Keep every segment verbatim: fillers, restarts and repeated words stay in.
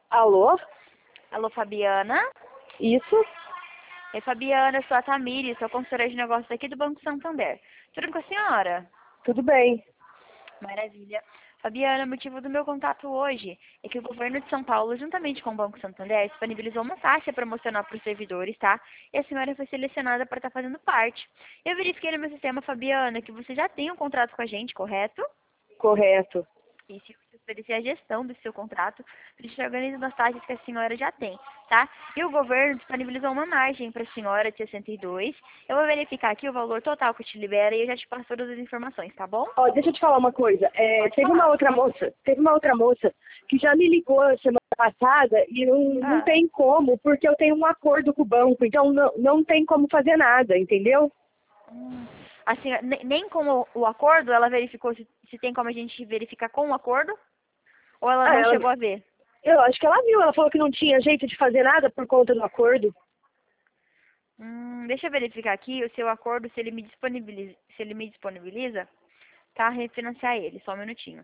Alô? Alô, Fabiana? Isso? Oi, Fabiana, eu sou a Tamires, sou consultora de negócios aqui do Banco Santander. Tudo bem com a senhora? Tudo bem. Maravilha. Fabiana, o motivo do meu contato hoje é que o governo de São Paulo, juntamente com o Banco Santander, disponibilizou uma taxa promocional para os servidores, tá? E a senhora foi selecionada para estar fazendo parte. Eu verifiquei no meu sistema, Fabiana, que você já tem um contrato com a gente, correto? Correto. E se você oferecer a gestão do seu contrato, a gente organiza as taxas que a senhora já tem, tá? E o governo disponibilizou uma margem para a senhora de sessenta e dois. Eu vou verificar aqui o valor total que te libera e eu já te passo todas as informações, tá bom? Ó, deixa eu te falar uma coisa. É, Pode teve falar. uma outra moça, teve uma outra moça que já me ligou semana passada e não, não Ah. tem como, porque eu tenho um acordo com o banco, então não, não tem como fazer nada, entendeu? Hum. Assim, ne- nem com o, o acordo, ela verificou se, se tem como a gente verificar com o acordo? Ou ela Ah, não ela, chegou a ver? eu acho que ela viu, ela falou que não tinha jeito de fazer nada por conta do acordo. Hum, deixa eu verificar aqui o seu acordo, se ele me disponibiliza, se ele me disponibiliza, tá? Refinanciar ele, só um minutinho.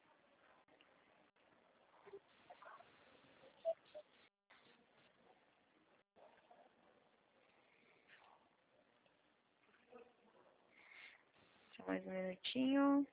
Só mais um minutinho.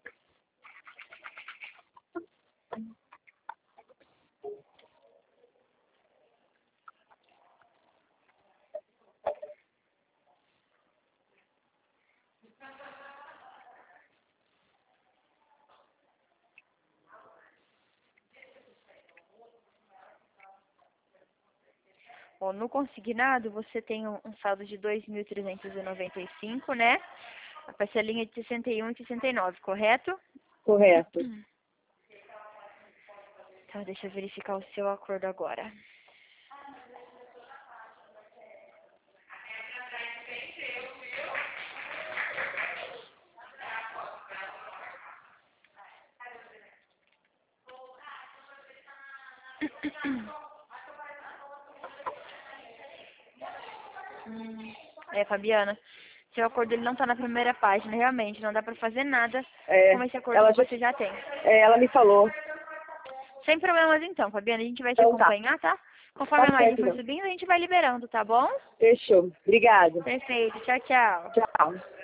Bom, no consignado você tem um, um saldo de dois mil trezentos e noventa e cinco, né? A parcelinha de sessenta e um e sessenta e nove, correto? Correto. Então, deixa eu verificar o seu acordo agora. Hum, é, Fabiana, seu acordo ele não tá na primeira página, realmente, não dá pra fazer nada É, com esse acordo ela que já, você já tem. é, ela me falou. Sem problemas então, Fabiana, a gente vai te Então tá. acompanhar, tá? Conforme Tá a margem certo, for então. subindo, a gente vai liberando, tá bom? Fechou. Obrigada. Perfeito, tchau, tchau. Tchau.